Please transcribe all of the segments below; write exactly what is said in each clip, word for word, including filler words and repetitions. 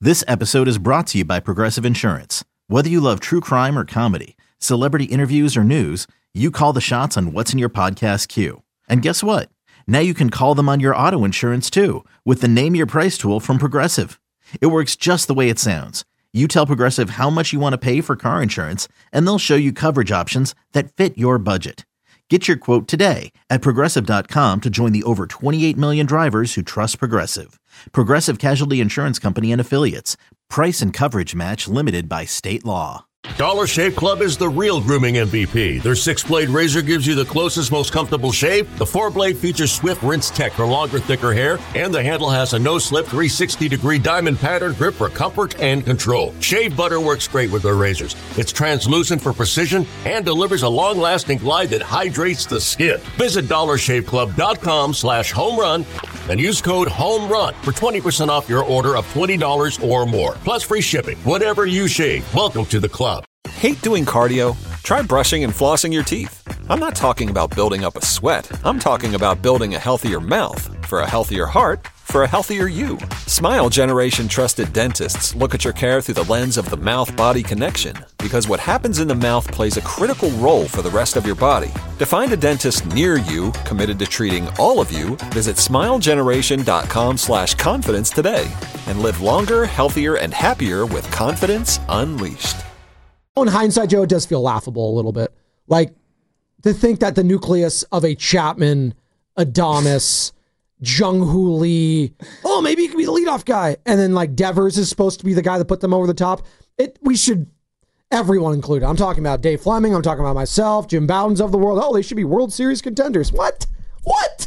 This episode is brought to you by Progressive Insurance. Whether you love true crime or comedy, celebrity interviews or news, you call the shots on what's in your podcast queue. And guess what? Now you can call them on your auto insurance too with the Name Your Price tool from Progressive. It works just the way it sounds. You tell Progressive how much you want to pay for car insurance, and they'll show you coverage options that fit your budget. Get your quote today at Progressive dot com to join the over twenty-eight million drivers who trust Progressive. Progressive Casualty Insurance Company and Affiliates. Price and coverage match limited by state law. Dollar Shave Club is the real grooming M V P. Their six-blade razor gives you the closest, most comfortable shave. The four-blade features Swift Rinse Tech for longer, thicker hair. And the handle has a no-slip three hundred sixty degree diamond pattern grip for comfort and control. Shave butter works great with their razors. It's translucent for precision and delivers a long-lasting glide that hydrates the skin. Visit dollar shave club dot com slash home run and use code HOMERUN for twenty percent off your order of twenty dollars or more. Plus free shipping. Whatever you shave, welcome to the club. Hate doing cardio? Try brushing and flossing your teeth. I'm not talking about building up a sweat. I'm talking about building a healthier mouth. For a healthier heart, for a healthier you. Smile Generation trusted dentists look at your care through the lens of the mouth-body connection, because what happens in the mouth plays a critical role for the rest of your body. To find a dentist near you committed to treating all of you, visit smile generation dot com slash confidence today and live longer, healthier, and happier with confidence unleashed. In hindsight, Joe, it does feel laughable a little bit. Like, to think that the nucleus of a Chapman, Adames, Jung-Hoo Lee, oh, maybe he could be the leadoff guy. And then, like, Devers is supposed to be the guy that put them over the top. It We should, everyone included. I'm talking about Dave Fleming. I'm talking about myself, Jim Bowden's of the world. Oh, they should be World Series contenders. What? What?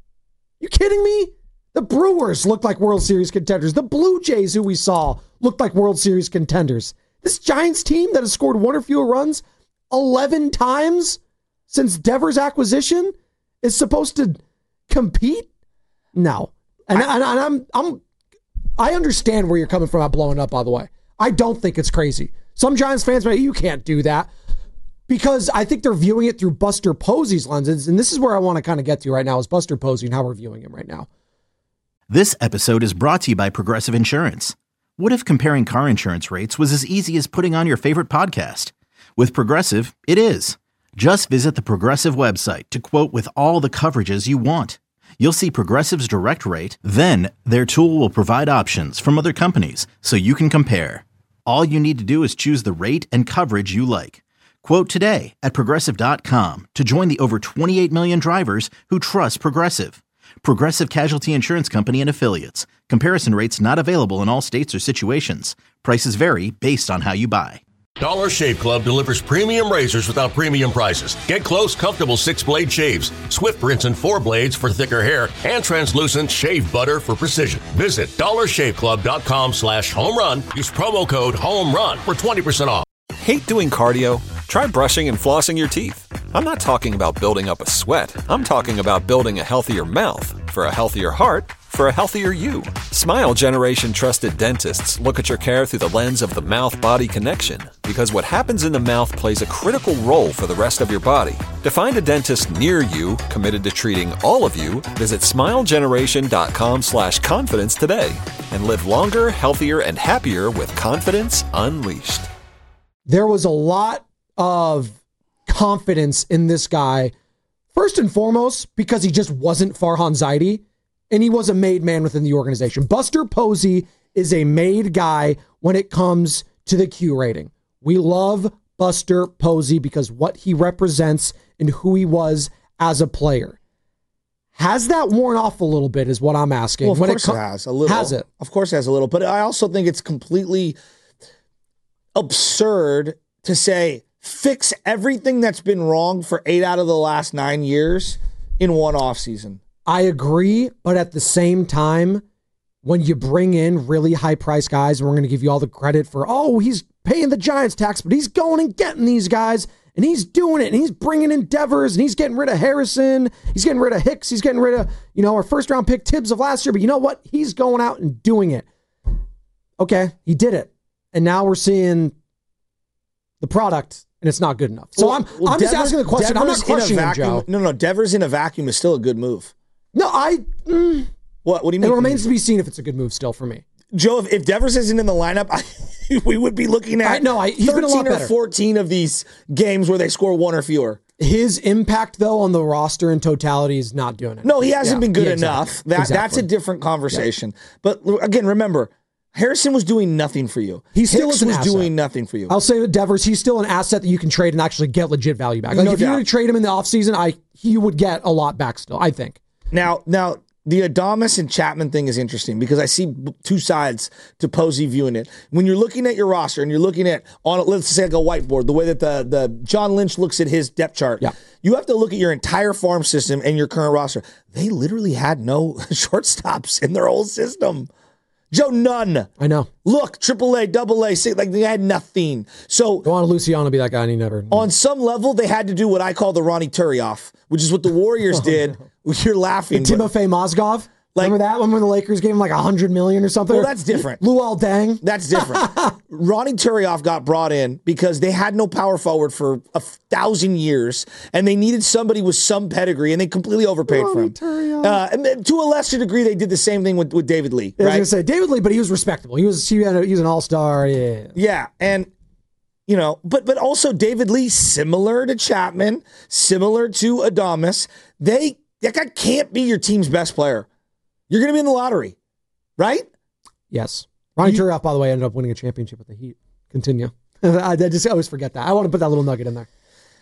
You kidding me? The Brewers looked like World Series contenders. The Blue Jays, who we saw, looked like World Series contenders. This Giants team that has scored one or fewer runs eleven times since Devers' acquisition is supposed to compete? No. And, I, and, and I'm, I'm, I understand where you're coming from about blowing up, by the way. I don't think it's crazy. Some Giants fans might, you can't do that, because I think they're viewing it through Buster Posey's lenses. And this is where I want to kind of get to right now is Buster Posey and how we're viewing him right now. This episode is brought to you by Progressive Insurance. What if comparing car insurance rates was as easy as putting on your favorite podcast? With Progressive, it is. Just visit the Progressive website to quote with all the coverages you want. You'll see Progressive's direct rate, then their tool will provide options from other companies so you can compare. All you need to do is choose the rate and coverage you like. Quote today at Progressive dot com to join the over twenty-eight million drivers who trust Progressive. Progressive Casualty Insurance Company and Affiliates. Comparison rates not available in all states or situations. Prices vary based on how you buy. Dollar Shave Club delivers premium razors without premium prices. Get close, comfortable six-blade shaves, Swift Rinse and four blades for thicker hair, and translucent shave butter for precision. Visit dollar shave club dot com slash home run. Use promo code HOMERUN for twenty percent off. Hate doing cardio? Try brushing and flossing your teeth. I'm not talking about building up a sweat. I'm talking about building a healthier mouth. For a healthier heart, for a healthier you. Smile Generation trusted dentists look at your care through the lens of the mouth-body connection, because what happens in the mouth plays a critical role for the rest of your body. To find a dentist near you committed to treating all of you, visit smile generation dot com slash confidence today and live longer, healthier, and happier with confidence unleashed. There was a lot of confidence in this guy, first and foremost, because he just wasn't Farhan Zaidi, and he was a made man within the organization. Buster Posey is a made guy when it comes to the Q rating. We love Buster Posey because what he represents and who he was as a player. Has that worn off a little bit is what I'm asking. Well, of when course it, com- it has. A little. Has it? Of course it has a little. But I also think it's completely absurd to say, fix everything that's been wrong for eight out of the last nine years in one offseason. I agree, but at the same time, when you bring in really high-priced guys, and we're going to give you all the credit for, oh, he's paying the Giants tax, but he's going and getting these guys, and he's doing it, and he's bringing in Devers, and he's getting rid of Harrison, he's getting rid of Hicks, he's getting rid of, you know, our first-round pick Tibbs of last year, but you know what? He's going out and doing it. Okay, he did it. And now we're seeing the product, and it's not good enough. So well, I'm well, I'm Devers, just asking the question. Devers I'm not questioning him, Joe. No, no, Devers in a vacuum is still a good move. No, I... Mm, what What do you mean? It remains to be seen if it's a good move still for me. Joe, if, if Devers isn't in the lineup, I, we would be looking at I, no, I, he's been a lot thirteen or better. fourteen of these games where they score one or fewer. His impact, though, on the roster in totality is not doing it. No, he hasn't Yeah, been good yeah, enough. exactly. That Exactly. That's a different conversation. Yeah. But again, remember, Harrison was doing nothing for you. He still Hicks is an was asset. doing nothing for you. I'll say with Devers, he's still an asset that you can trade and actually get legit value back. Like No if you doubt. were to trade him in the offseason, I he would get a lot back still, I think. Now, now the Adames and Chapman thing is interesting because I see b- two sides to Posey viewing it. When you're looking at your roster and you're looking at, on let's say like a whiteboard, the way that the, the John Lynch looks at his depth chart, Yeah. you have to look at your entire farm system and your current roster. They literally had no shortstops in their whole system. Joe, none. I know. Look, triple A, double A, like they had nothing. So Go on Luciano to be that guy and he never. on some level, they had to do what I call the Ronnie Turioff, which is what the Warriors did. You're laughing. but- Timofey Mozgov. Like- Remember that one when the Lakers gave him like a hundred million or something? Well, that's different. Luol Deng. That's different. Ronnie Turioff got brought in because they had no power forward for a thousand years, and they needed somebody with some pedigree, and they completely overpaid for him. Uh, and then to a lesser degree, they did the same thing with, with David Lee. I was Right? gonna say David Lee, but he was respectable. He was he, had a, he was an all star. Yeah. Yeah, and you know, but but also David Lee, similar to Chapman, similar to Adames, they that guy can't be your team's best player. You're going to be in the lottery, right? Yes. Ronnie Turioff, by the way, ended up winning a championship with the Heat. Continue. I, I just always forget that. I want to put that little nugget in there.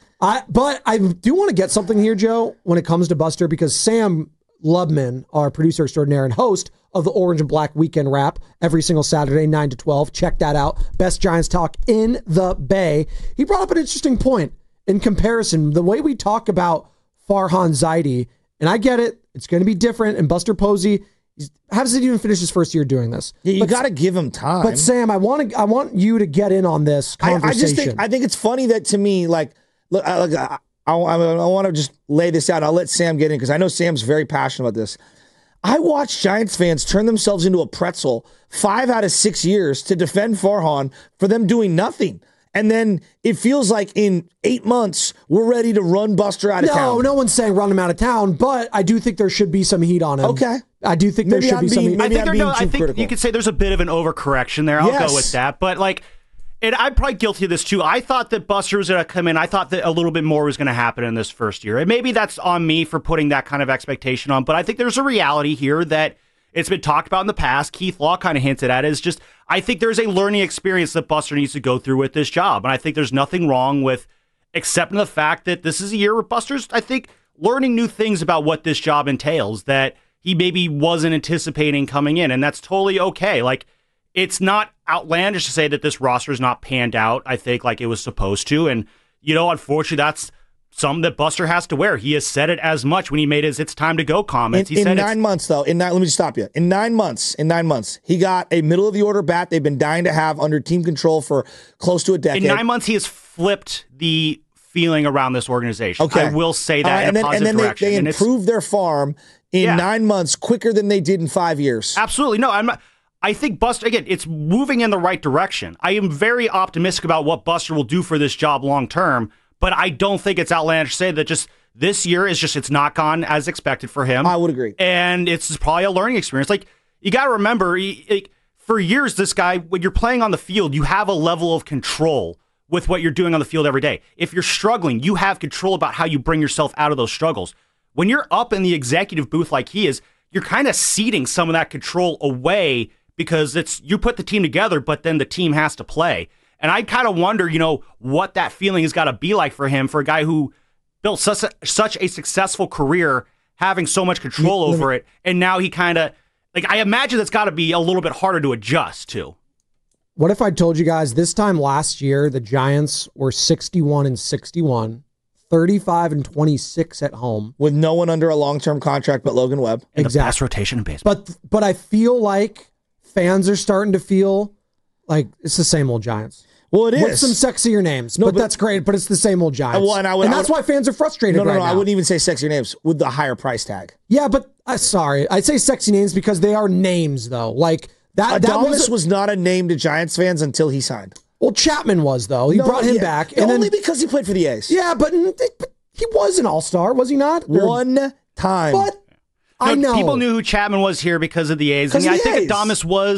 I but I do want to get something here, Joe, when it comes to Buster, because Sam Lubman, our producer extraordinaire and host of the Orange and Black Weekend Wrap, every single Saturday, nine to twelve. Check that out. Best Giants talk in the Bay. He brought up an interesting point in comparison. The way we talk about Farhan Zaidi, and I get it, it's going to be different. And Buster Posey, he's, how does he even finish his first year doing this? Yeah, you But- got to give him time. But Sam, I want to, I want you to get in on this I, conversation. I just think I think it's funny that to me, like, look, I, look, I, I, I want to just lay this out. I'll let Sam get in because I know Sam's very passionate about this. I watch Giants fans turn themselves into a pretzel five out of six years to defend Farhan for them doing nothing. And then it feels like in eight months, we're ready to run Buster out of no, town. no one's saying run him out of town, but I do think there should be some heat on him. Okay. I do think Maybe there should I'm be some being- heat. maybe I think, I'm there, being no, I too think critical. you could say there's a bit of an overcorrection there. I'll Yes. go with that. But like, and I'm probably guilty of this too. I thought that Buster was going to come in. I thought that a little bit more was going to happen in this first year. And maybe that's on me for putting that kind of expectation on. But I think there's a reality here that it's been talked about in the past. Keith Law kind of hinted at it. Is just, I think there's a learning experience that Buster needs to go through with this job. And I think there's nothing wrong with accepting the fact that this is a year where Buster's, I think, learning new things about what this job entails that he maybe wasn't anticipating coming in. And that's totally okay. Like, it's not outlandish to say that this roster is not panned out, I think, like it was supposed to. And, you know, unfortunately, that's something that Buster has to wear. He has said it as much when he made his "it's time to go" comments. In, he in said nine it's, months, though, in nine, let me just stop you. In nine months, in nine months, he got a middle of the order bat they've been dying to have under team control for close to a decade. in nine months, he has flipped the feeling around this organization. Okay. I will say that All right, in and a then, positive and then direction. they, they And it's- improved their farm in Yeah. nine months quicker than they did in five years. Absolutely. No, I'm not. I think Buster, again, it's moving in the right direction. I am very optimistic about what Buster will do for this job long term, but I don't think it's outlandish to say that just this year is just, it's not gone as expected for him. I would agree. And it's probably a learning experience. Like, you got to remember, he, like, for years, this guy, when you're playing on the field, you have a level of control with what you're doing on the field every day. If you're struggling, you have control about how you bring yourself out of those struggles. When you're up in the executive booth like he is, you're kind of ceding some of that control away because it's you put the team together, but then the team has to play. And I kind of wonder, you know, what that feeling has got to be like for him, for a guy who built such a, such a successful career, having so much control over it, and now he kind of, like, I imagine that's got to be a little bit harder to adjust to. What if I told you guys this time last year the Giants were sixty-one and sixty-one, thirty-five and twenty-six at home, With no one under a long-term contract but Logan Webb. In Exactly. the best rotation in baseball. but but I feel like fans are starting to feel like it's the same old Giants. Well, it With is. some sexier names, No, but, but- that's great. But it's the same old Giants, Well, and I would- and I that's would- why fans are frustrated no, no, right no, now. I wouldn't even say sexier names with the higher price tag. Yeah, but uh, sorry, I say sexy names because they are names though. Like that. that Adames was, was not a name to Giants fans until he signed. well, Chapman was though. He No, brought him yeah, back, and only then because he played for the A's. yeah, but, but he was an all star, was he not? Or- One time. but I No, know people knew who Chapman was here because of the A's. And 'Cause yeah, I of the think A's. Adames was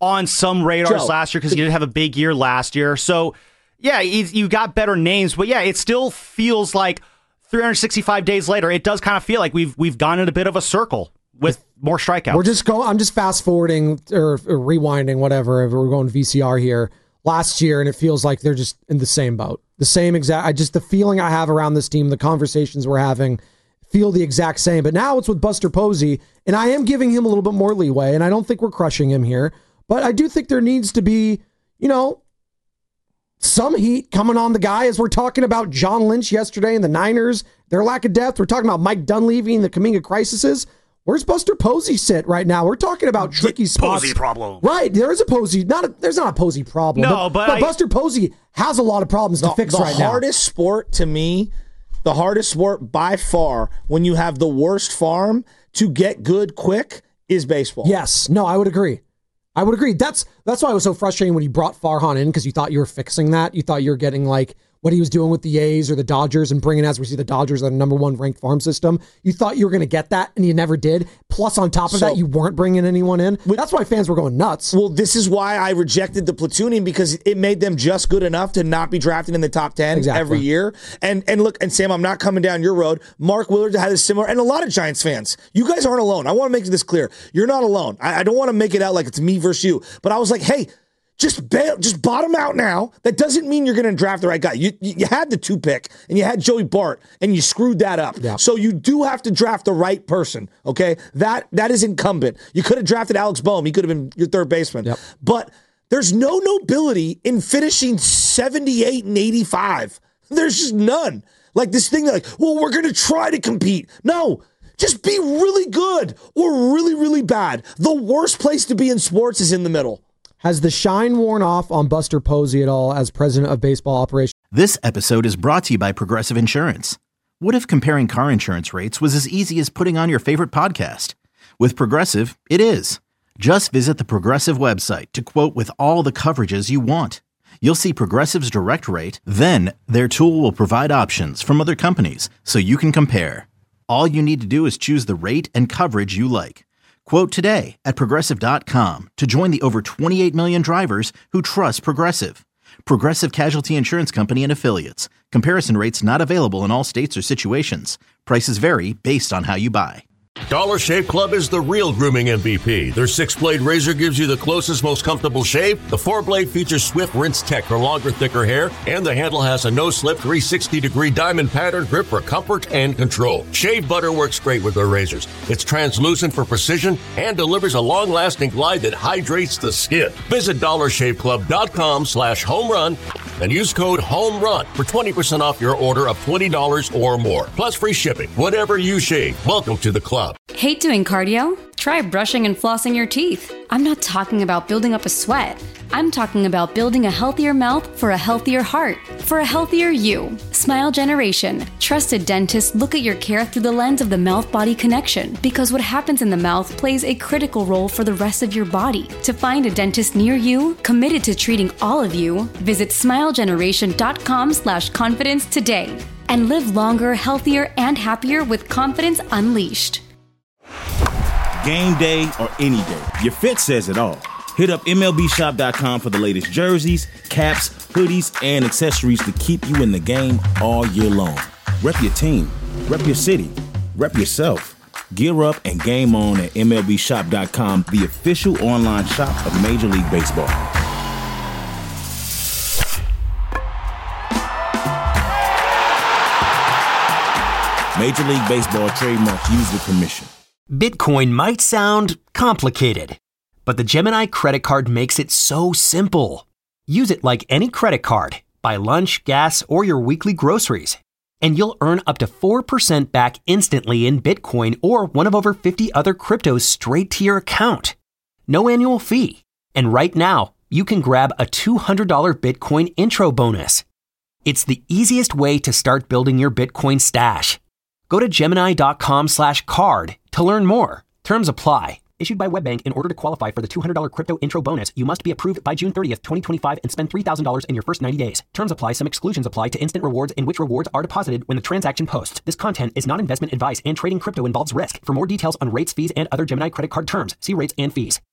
on some radars Joe, last year because he didn't have a big year last year. So, yeah, he's, you got better names, but yeah, it still feels like three hundred sixty-five days later, it does kind of feel like we've we've gone in a bit of a circle with more strikeouts. We're just going. I'm just fast forwarding or, or rewinding, whatever. We're going V C R here last year, and it feels like they're just in the same boat, the same exact. I just the feeling I have around this team, the conversations we're having, feel the exact same. But now it's with Buster Posey, and I am giving him a little bit more leeway, and I don't think we're crushing him here, but I do think there needs to be, you know, some heat coming on the guy as we're talking about John Lynch yesterday and the Niners, their lack of depth. We're talking about Mike Dunleavy and the Kuminga crises. Where's Buster Posey sit right now? We're talking about tricky spots. Posey problem. Right. There is a Posey. Not a, there's not a Posey problem. No, but, but, but I, Buster Posey has a lot of problems the, to fix the right now. The hardest sport to me, the hardest sport by far when you have the worst farm to get good quick is baseball. Yes. No, I would agree. I would agree. That's that's why it was so frustrating when you brought Farhan in, because you thought you were fixing that. You thought you were getting like what he was doing with the A's or the Dodgers and bringing, as we see the Dodgers, are the number one ranked farm system. You thought you were going to get that, and you never did. Plus, on top of so, that, you weren't bringing anyone in. That's why fans were going nuts. Well, this is why I rejected the platooning, because it made them just good enough to not be drafted in the top ten exactly. every year. And and look, and Sam, I'm not coming down your road. Mark Willard had a similar, and a lot of Giants fans. You guys aren't alone. I want to make this clear. You're not alone. I, I don't want to make it out like it's me versus you. But I was like, hey, Just bail, just bottom out now. That doesn't mean you're going to draft the right guy. You, you you had the two pick, and you had Joey Bart, and you screwed that up. Yeah. So you do have to draft the right person, okay? That That is incumbent. You could have drafted Alex Boehm. He could have been your third baseman. Yep. But there's no nobility in finishing seventy-eight and eighty-five. There's just none. Like this thing that like, well, we're going to try to compete. No. Just be really good or really, really bad. The worst place to be in sports is in the middle. Has the shine worn off on Buster Posey at all as president of baseball operations? This episode is brought to you by Progressive Insurance. What if comparing car insurance rates was as easy as putting on your favorite podcast? With Progressive, it is. Just visit the Progressive website to quote with all the coverages you want. You'll see Progressive's direct rate, then their tool will provide options from other companies so you can compare. All you need to do is choose the rate and coverage you like. Quote today at Progressive dot com to join the over twenty-eight million drivers who trust Progressive. Progressive Casualty Insurance Company and Affiliates. Comparison rates not available in all states or situations. Prices vary based on how you buy. Dollar Shave Club is the real grooming M V P. Their six-blade razor gives you the closest, most comfortable shave. The four-blade features Swift Rinse Tech for longer, thicker hair. And the handle has a no-slip three hundred sixty degree diamond pattern grip for comfort and control. Shave butter works great with their razors. It's translucent for precision and delivers a long-lasting glide that hydrates the skin. Visit dollar shave club dot com slash home run and use code HOMERUN for twenty percent off your order of twenty dollars or more. Plus free shipping. Whatever you shave, welcome to the club. Hate doing cardio? Try brushing and flossing your teeth. I'm not talking about building up a sweat. I'm talking about building a healthier mouth for a healthier heart, for a healthier you. Smile Generation. Trusted dentists look at your care through the lens of the mouth-body connection, because what happens in the mouth plays a critical role for the rest of your body. To find a dentist near you, committed to treating all of you, visit smile generation dot com slash confidence today. And live longer, healthier, and happier with confidence unleashed. Game day or any day, your fit says it all. Hit up M L B shop dot com for the latest jerseys, caps, hoodies, and accessories to keep you in the game all year long. Rep your team, rep your city, rep yourself. Gear up and game on at M L B shop dot com, the official online shop of Major League Baseball. Major League Baseball trademarks used with permission. Bitcoin might sound complicated, but the Gemini credit card makes it so simple. Use it like any credit card. Buy lunch, gas, or your weekly groceries, and you'll earn up to four percent back instantly in Bitcoin or one of over fifty other cryptos straight to your account. No annual fee. And right now, you can grab a two hundred dollars Bitcoin intro bonus. It's the easiest way to start building your Bitcoin stash. Go to Gemini dot com slash card to learn more. Terms apply. Issued by WebBank. In order to qualify for the two hundred dollars crypto intro bonus, you must be approved by June thirtieth, twenty twenty-five and spend three thousand dollars in your first ninety days. Terms apply. Some exclusions apply to instant rewards, in which rewards are deposited when the transaction posts. This content is not investment advice, and trading crypto involves risk. For more details on rates, fees, and other Gemini credit card terms, see rates and fees.